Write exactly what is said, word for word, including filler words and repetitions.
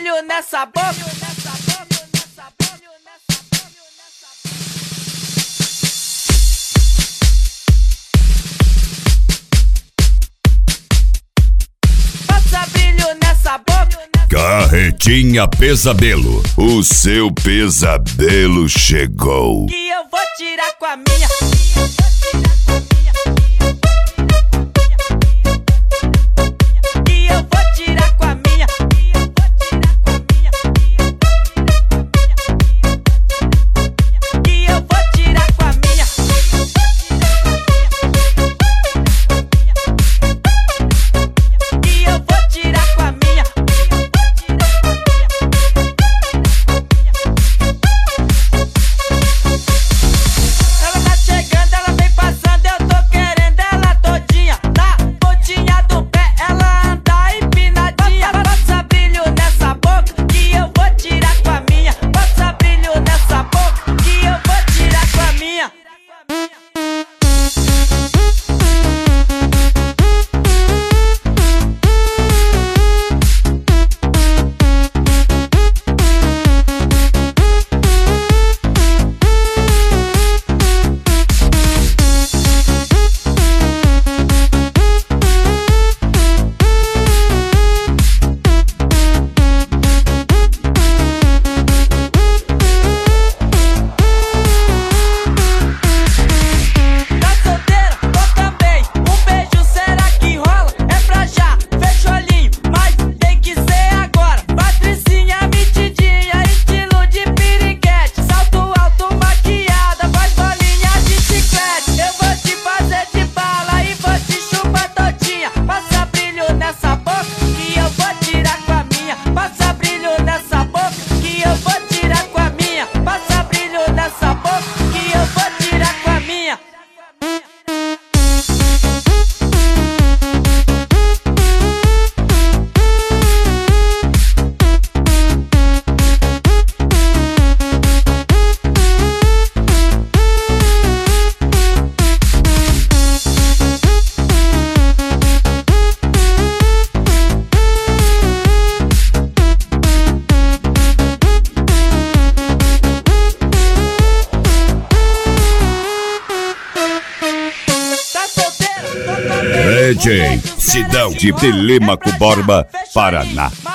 brilho nessa boca. Passa brilho nessa boca. Carretinha Pesadelo, o seu pesadelo chegou. Que eu vou tirar com a minha. Que eu vou tirar com a minha. Que eu vou tirar com a minha. Que eu vou tirar com a minha. Ela tá chegando, ela vem passando, eu tô querendo ela todinha. Na pontinha do pé, ela anda empinadinha. Passa brilho nessa boca, que eu vou tirar com a minha. Passa brilho nessa boca, que eu vou tirar com a minha. Tá solteira? Tô também. Um beijo, será que rola? É pra já, fecha o olhinho, mas tem que ser agora. Patricinha metidinha, estilo de piriguete. Salto alto, maquiada, faz bolinha de chiclete. Eu vou te fazer de bala e vou te chupar todinha. Passa brilho nessa boca, que eu vou tirar com a minha. Passa brilho nessa boca, que eu vou tirar com a minha. Passa brilho nessa boca, que eu vou tirar com a minha. Tá solteira? Tô também. D J Sidão de Telêmaco Borba, Paraná.